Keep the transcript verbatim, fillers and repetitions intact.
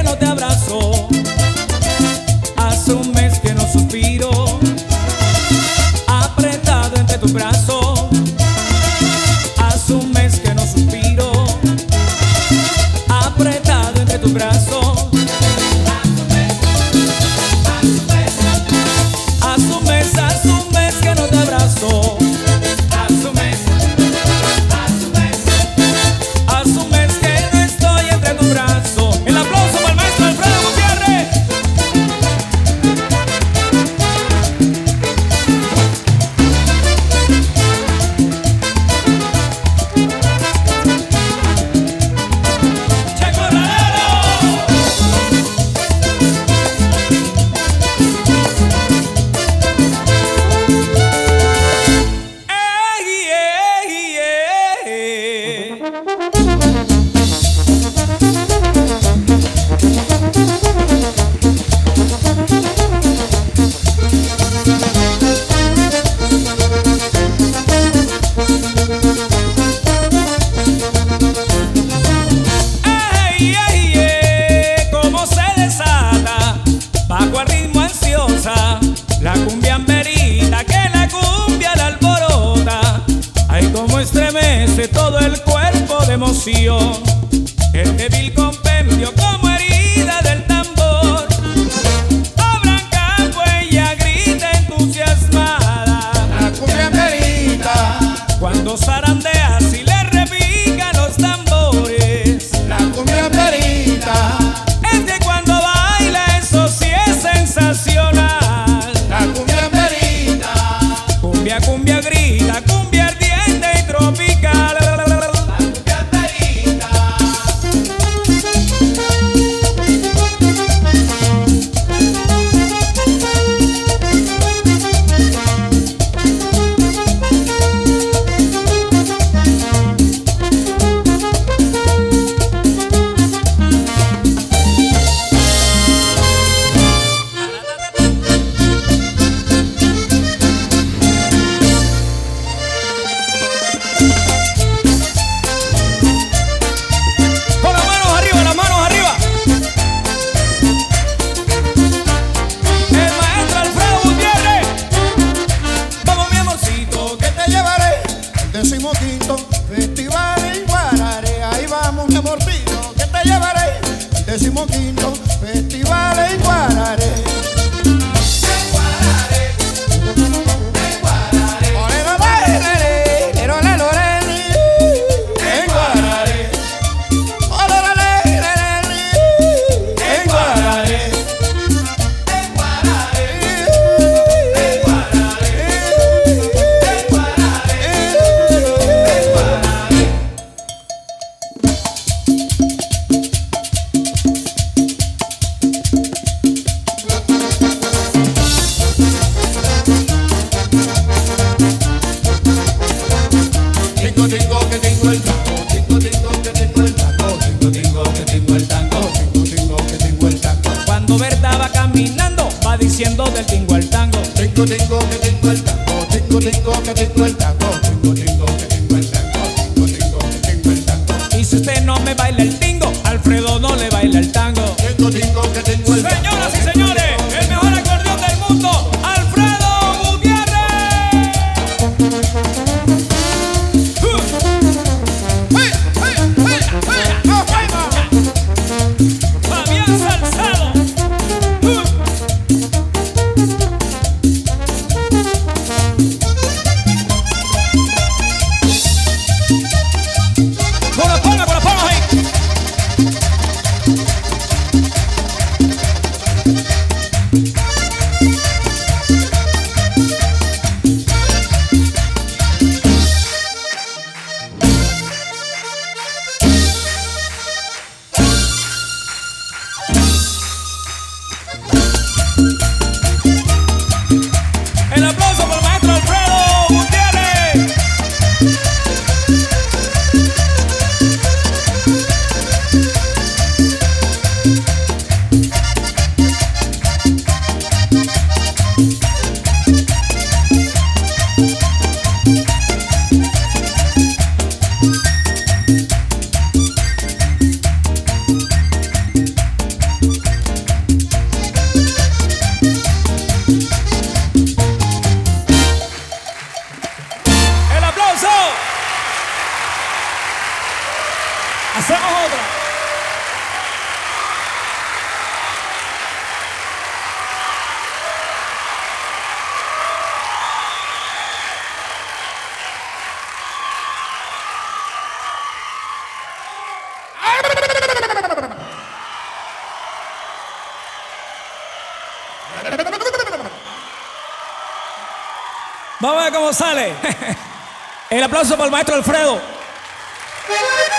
no te abrazo, hace un mes que no suspiro, apretado entre tus brazos. Hace un mes que no suspiro, apretado entre tus brazos. Hace un mes, hace un mes que no te abrazo. Hace un mes, hace un mes, hace un mes que no estoy entre tus brazos. El aplauso para el maestro Alfredo Gutiérrez. Bajo el ritmo ansiosa, la cumbia amberita, que la cumbia la alborota. Ay, como estremece todo el cuerpo de emoción, el débil compendio como herida del tambor. Abran campo, ella grita entusiasmada, la cumbia amberita, cuando zarandea si le repican los tambores. la cumbia amberita, Es que cuando baila eso sí es sensacional. la cumbia amberita, Cumbia, cumbia grita, cumbia ardiente y tropical. la cumbia amberita. Con las manos arriba, las manos arriba. El maestro Alfredo Gutiérrez. Vamos, mi amorcito, que Te llevaré al decimoquinto festival en Guararé. Ahí vamos, mi amorcito, que te llevaré al decimoquinto festival en Guararé. Tingo, tingo, que tengo el tango, tingo, tingo, que tengo el tango, tingo, tingo, que tengo el tango, tingo, tingo, que tengo el tango. cuando Berta va caminando va diciendo del tingo al tango. Tingo, tingo, que tengo el tango, tingo, tingo, que tengo el tango, tingo, tingo, que tengo el tango, tingo, tingo, que tengo el tango. Y si usted no me baila el tingo, Alfredo no le baila el tango. Tingo, tingo, que tengo el tango. Señoras y señores, el mejor acordeón del mundo, Alfredo Gutiérrez. Fabián Salzado. Vamos a ver cómo sale. El aplauso para el maestro Alfredo.